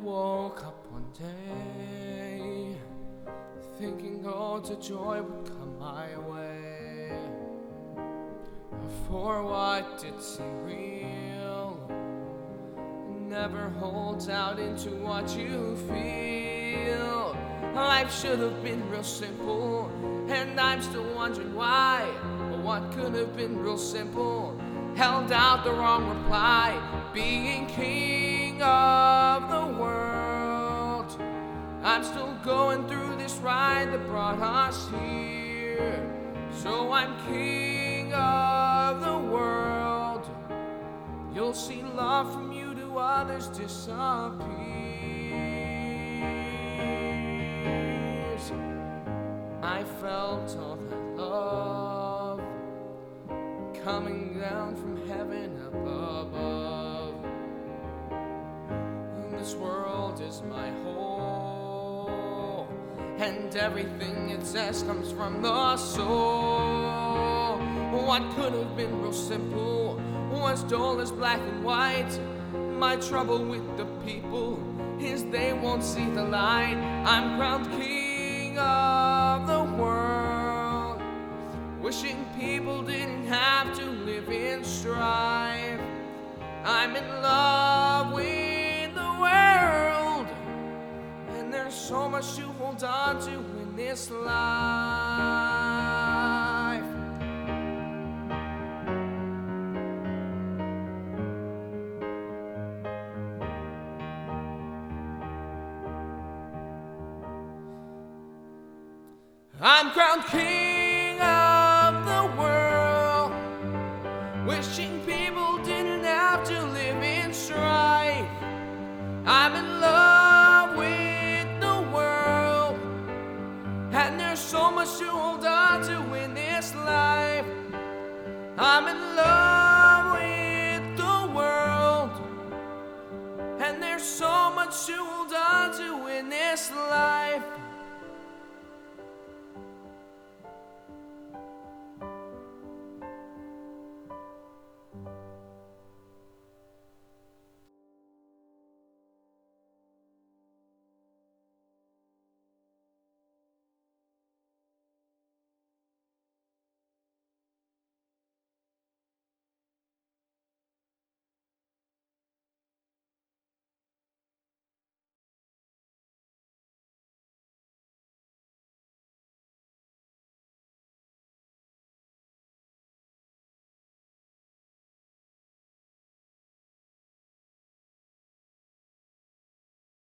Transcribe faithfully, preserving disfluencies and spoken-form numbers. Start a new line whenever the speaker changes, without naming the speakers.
woke up one day thinking all the joy would come my way. For what did seem real never holds out into what you feel. Life should have been real simple, and I'm still wondering why. But what could have been real simple held out the wrong reply. Being king of the world, I'm still going through this ride that brought us here. So I'm king of the world. You'll see love from you to others disappears. I felt all that love coming down from heaven above. And this world is my whole, and everything it says comes from the soul. What could have been real simple was dull as black and white. My trouble with the people is they won't see the light. I'm crowned king of the world, wishing people didn't have to live in strife. I'm in love with the world, and there's so much to hold on to in this life. I'm crowned king of the world, wishing people didn't have to live in strife. I'm in love with the world, and there's so much to hold on to in this life. I'm in love with the world, and there's so much to hold on to in this life.